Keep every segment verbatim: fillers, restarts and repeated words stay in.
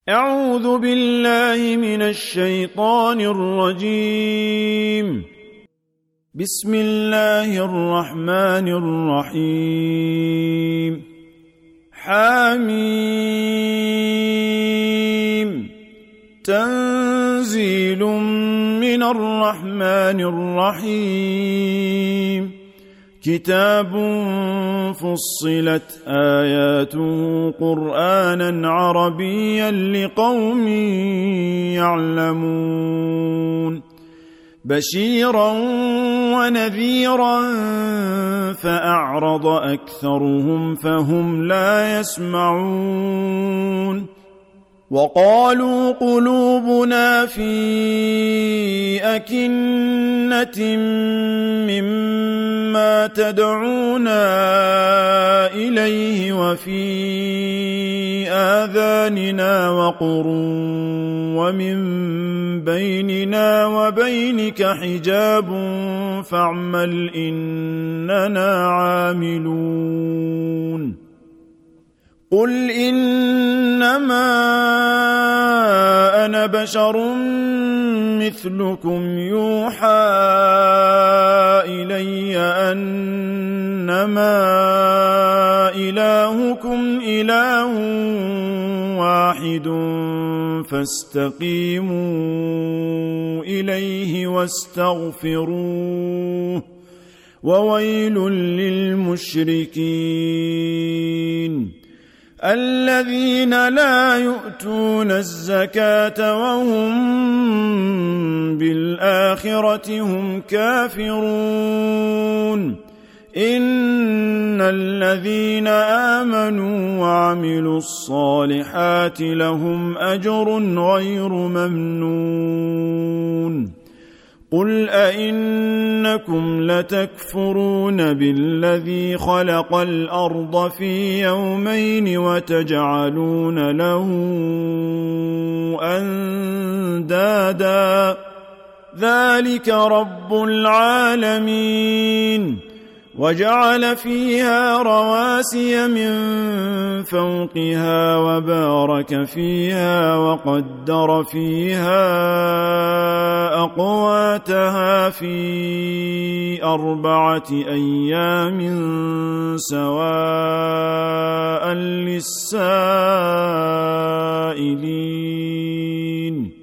أعوذ بالله من الشيطان الرجيم. بسم الله الرحمن الرحيم. حميم. تنزيل من الرحمن الرحيم. كتاب فصلت آياته قرآنا عربيا لقوم يعلمون بشيرا ونذيرا فأعرض أكثرهم فهم لا يسمعون. وقالوا قلوبنا في أكنة مما تدعونا إليه وفي آذاننا وقر ومن بيننا وبينك حجاب فاعمل إننا عاملون. قل إنما أنا بشر مثلكم يوحى إلي أنما إلهكم إله واحد فاستقيموا إليه واستغفروه وويل للمشركين الذين لا يؤتون الزكاة وهم بالآخرة هم كافرون. إن الذين آمنوا وعملوا الصالحات لهم أجر غير ممنون. قل أئنكم لتكفرون بالذي خلق الأرض في يومين وتجعلون له أندادا ذلك رب العالمين. وجعل فيها رواسي من فوقها وبارك فيها وقدر فيها أقواتها في أربعة أيام سواء للسائلين.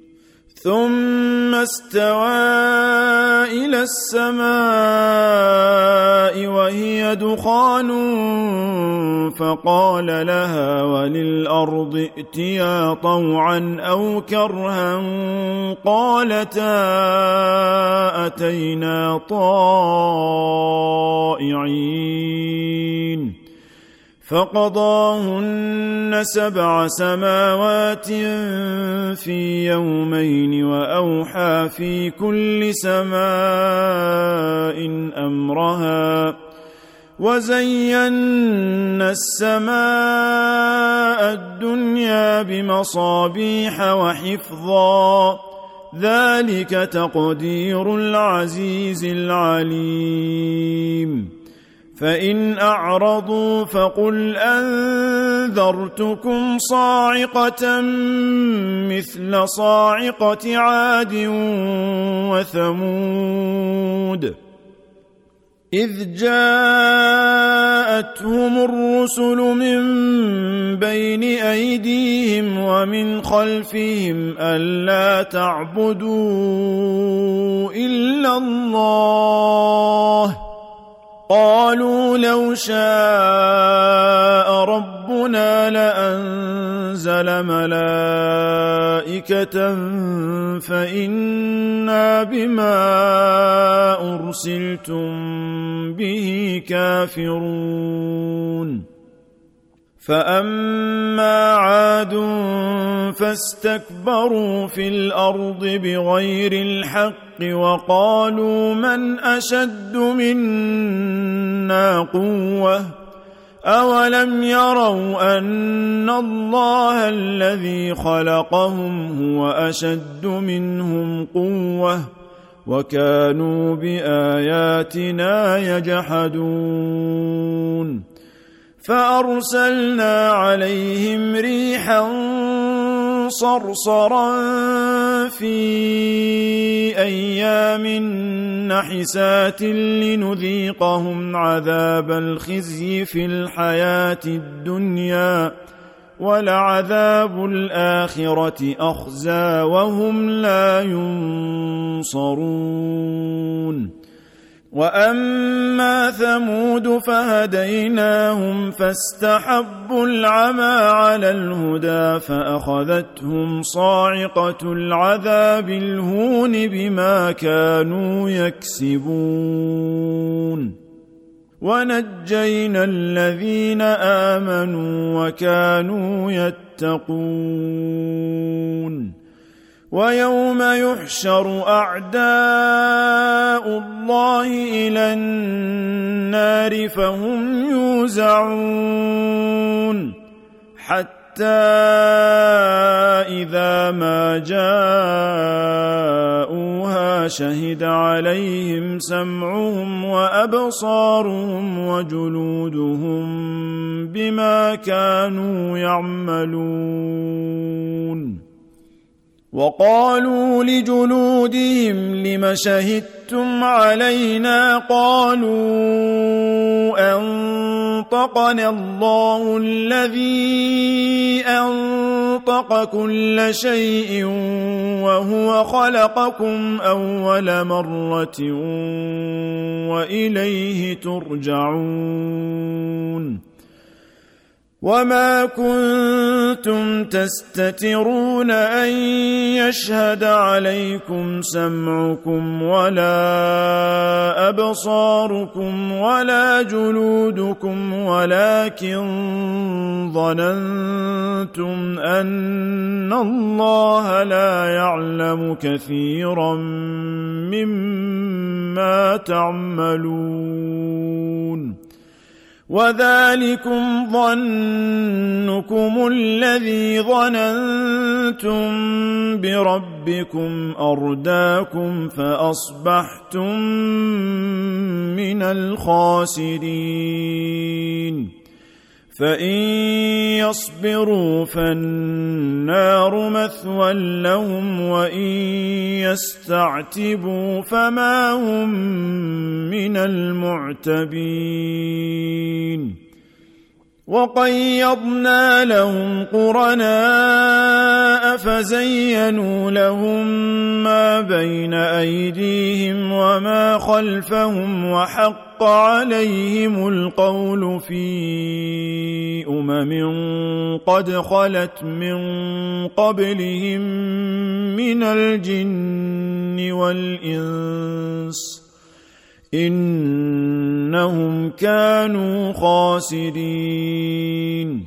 ثم استوى إلى السماء وهي دخان فقال لها وللأرض ائتيا طوعا أو كرها قالتا أتينا طائعين. فقضاهن سبع سماوات في يومين وأوحى في كل سماء أمرها وزينا السماء الدنيا بمصابيح وحفظا ذلك تقدير العزيز العليم. فإن أعرضوا فقل أنذرتكم صاعقة مثل صاعقة عاد وثمود إذ جاءتهم الرسل من بين أيديهم ومن خلفهم ألا تعبدوا إلا الله قالوا لو شاء ربنا لأنزل ملائكة فإنا بما أرسلتم به كافرون. فأما عاد فاستكبروا في الأرض بغير الحق وقالوا من أشد منا قوة أولم يروا أن الله الذي خلقهم هو أشد منهم قوة وكانوا بآياتنا يجحدون. فأرسلنا عليهم ريحا صرصرا في أيام نحسات لنذيقهم عذاب الخزي في الحياة الدنيا ولعذاب الآخرة أخزى وهم لا ينصرون. وأما ثمود فهديناهم فاستحبوا العمى على الهدى فأخذتهم صاعقة العذاب الهون بما كانوا يكسبون. ونجينا الذين آمنوا وكانوا يتقون. ويوم يحشر أعداء الله إلى النار فهم يوزعون حتى إذا ما جاءوها شهد عليهم سمعهم وأبصارهم وجلودهم بما كانوا يعملون. وقالوا لجلودهم لم شهدتم علينا قالوا أنطقنا الله الذي أنطق كل شيء وهو خلقكم أول مرة وإليه ترجعون. وما كنتم تستترون أن يشهد عليكم سمعكم ولا أبصاركم ولا جلودكم ولكن ظننتم أن الله لا يعلم كثيرا مما تعملون. وذلكم ظنكم الذي ظننتم بربكم أرداكم فأصبحتم من الخاسرين. فإن يصبروا فالنار مثوى لهم وإن يستعتبوا فما هم من المعتبين. وقيضنا لهم قرناء فزينوا لهم ما بين أيديهم وما خلفهم وحق عليهم القول في أمم قد خلت من قبلهم من الجن والإنس إنهم كانوا خاسرين.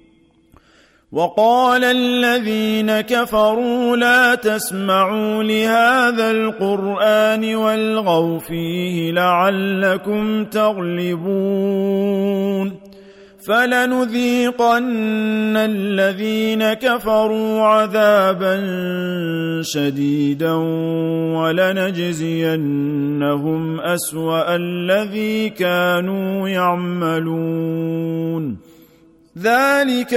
وقال الذين كفروا لا تسمعوا لهذا القرآن والغوا فيه لعلكم تغلبون. فلنذيقن الذين كفروا عذابا شديدا ولنجزينهم أسوأ الذي كانوا يعملون. ذلك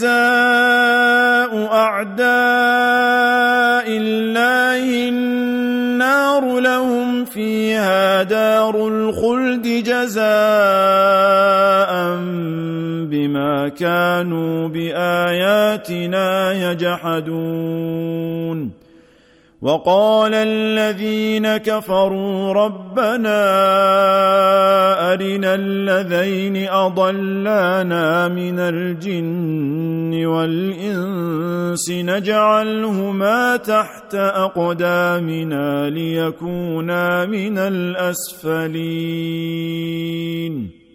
جزاء أعداء الله النار لهم فيها دار الخلد جزاء بما كانوا بآياتنا يجحدون. وقال الذين كفروا ربنا أرنا الذين أضلانا من الجن والإنس نجعلهما تحت أقدامنا ليكونا من الأسفلين.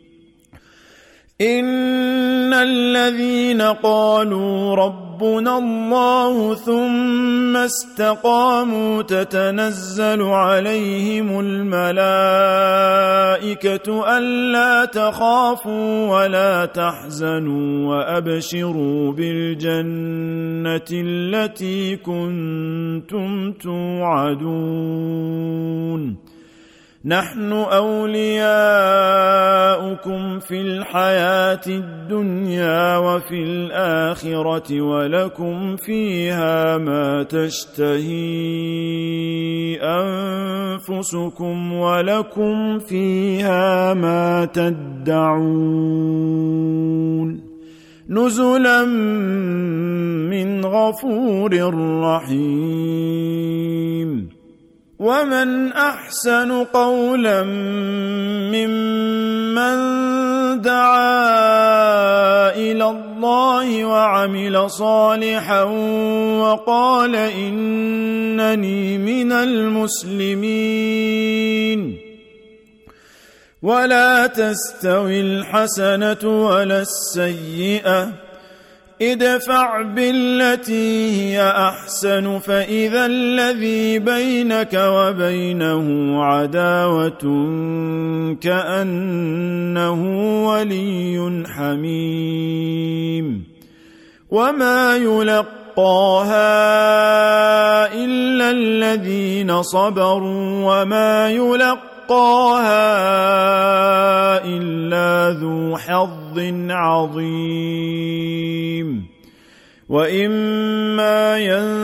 إن الذين قالوا ربنا الله ثم استقاموا تتنزل عليهم الملائكة ألا تخافوا ولا تحزنوا وأبشروا بالجنة التي كنتم توعدون. نحن أولياؤكم في الحياة الدنيا وفي الآخرة ولكم فيها ما تشتهي أنفسكم ولكم فيها ما تدعون نزلا من غفور رحيم. ومن أحسن قولا ممن دعا إلى الله وعمل صالحا وقال إنني من المسلمين. ولا تستوي الحسنة ولا السيئة ادفع بالتي هي أحسن فإذا الذي بينك وبينه عداوة كأنه ولي حميم. وما يلقاها إلا الذين صبروا وما يلقاها إلا ذو حظ عظيم. وإما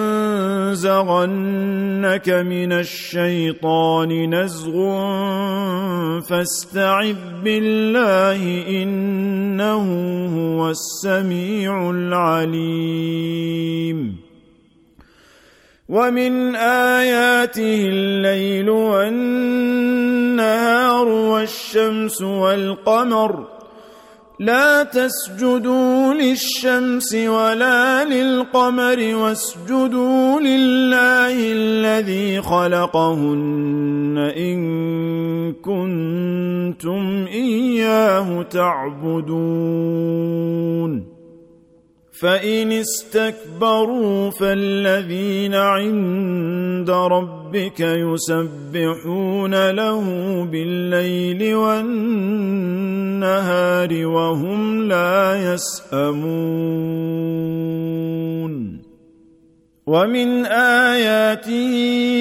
ينزغنك من الشيطان نزغ فاستعذ بالله إنه هو السميع العليم. ومن آياته الليل والنهار والشمس والقمر لا تسجدوا للشمس ولا للقمر واسجدوا لله الذي خلقهن إن كنتم إياه تعبدون. فإن استكبروا فالذين عند ربك يسبحون له بالليل والنهار وهم لا يسأمون. ومن آياته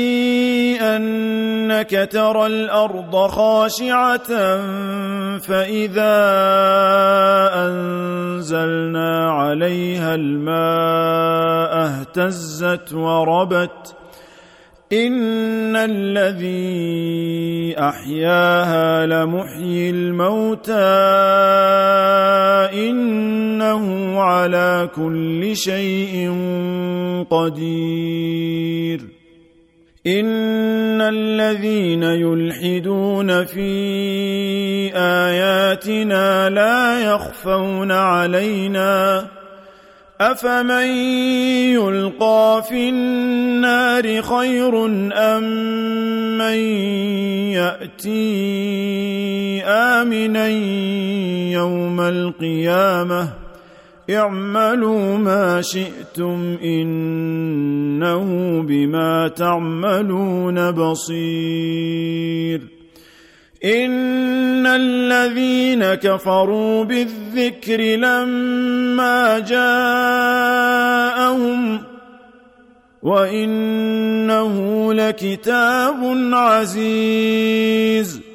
أنك ترى الأرض خاشعة فإذا أنزلنا عليها الماء اهتزت وربت إن الذي أحياها لمحيي الموتى إنه على كل شيء قدير. إن الذين يلحدون في آياتنا لا يخفون علينا أفمن يلقى في النار خير أم من يأتي آمنا يوم القيامة اعملوا ما شئتم إنه بما تعملون بصير. إن الذين كفروا بالذكر لما جاءهم وإنه لكتاب عزيز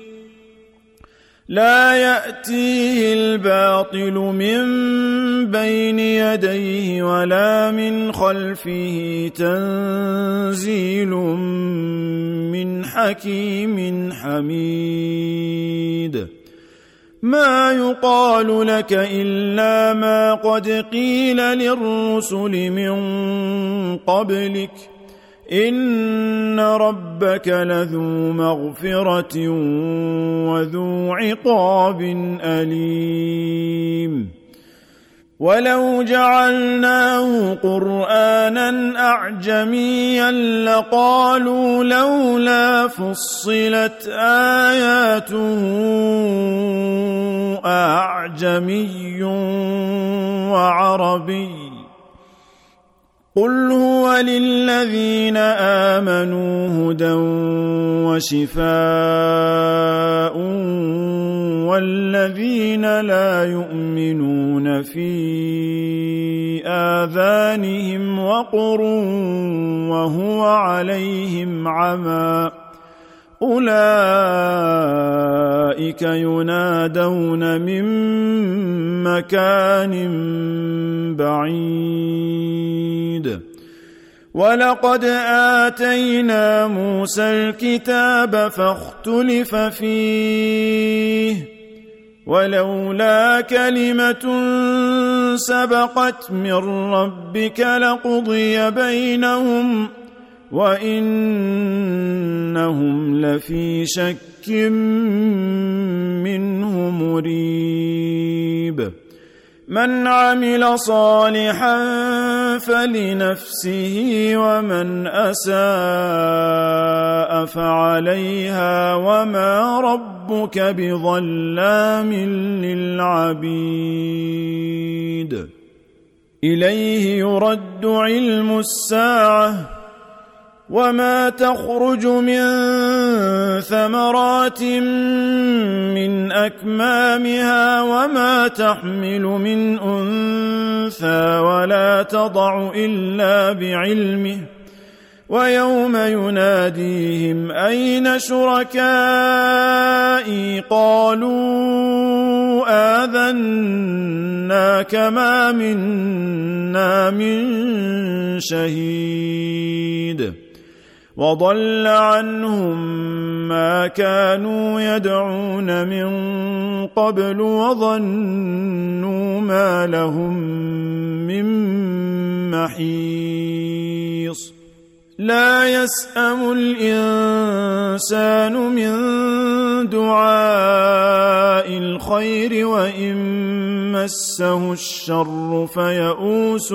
لا يأتيه الباطل من بين يديه ولا من خلفه تنزيل من حكيم حميد. ما يقال لك إلا ما قد قيل للرسل من قبلك إن ربك لذو مغفرة وذو عقاب أليم. ولو جعلناه قرآنا أعجميا لقالوا لولا فصلت آياته أعجمي وعربي قل هو للذين آمنوا هدى وشفاء والذين لا يؤمنون في آذانهم وقر وهو عليهم عمى أولئك ينادون من مكان بعيد ولقد آتينا موسى الكتاب فاختلف فيه ولولا كلمة سبقت من ربك لقضي بينهم وإنهم لفي شك منه مريب من عمل صالحا فلنفسه ومن أساء فعليها وما ربك بظلام للعبيد إليه يرد علم الساعة وما تخرج من ثمرات من أكمامها وما تحمل من أنثى ولا تضع إلا بعلمه ويوم يناديهم أين شركائي قالوا آذناك ما منا من شهيد وضل عنهم ما كانوا يدعون من قبل وظنوا ما لهم من محيص لا يسأم الإنسان من دعاء الخير وإن مسه الشر فيئوس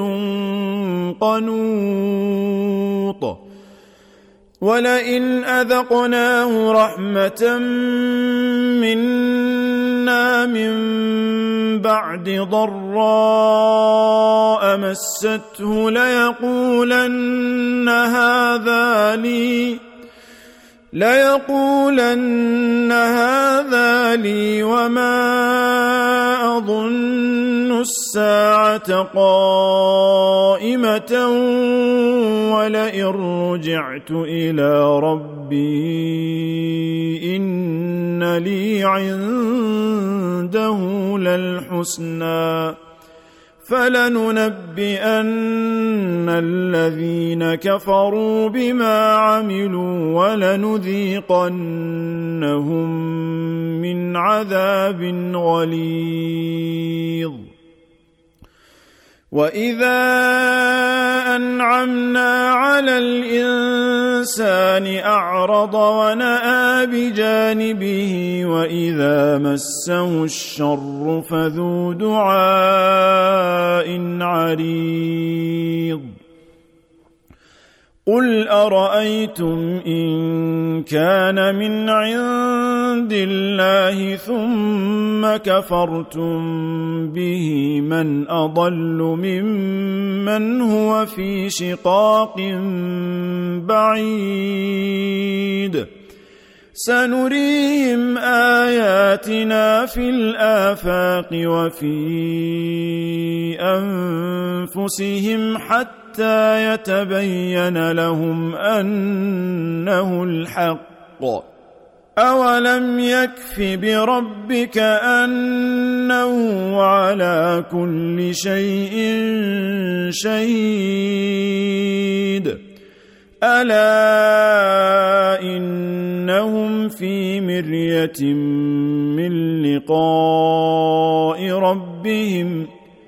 قنوط ولئن أذقناه رحمة منا من بعد ضراء مسته ليقولن هذا لي ليقولن هذا لي وما أظن الساعة قائمة ولئن رجعت إلى ربي إن لي عنده للحسنى فلننبئن الذين كفروا بما عملوا ولنذيقنهم من عذاب غليظ وإذا أنعمنا على الإنسان أعرض ونأى بجانبه وإذا مسه الشر فذو دعاء عريض قل أرأيتم إن كان من عند الله ثم كفرتم به من أضل ممن هو في شقاق بعيد سنريهم آياتنا في الآفاق وفي أنفسهم حتى حتى يتبين لهم أنه الحق أولم يكف بربك أنه على كل شيء شهيد ألا إنهم في مرية من لقاء ربهم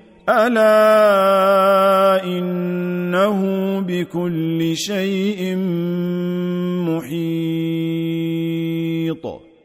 ألا إنه بكل شيء محيط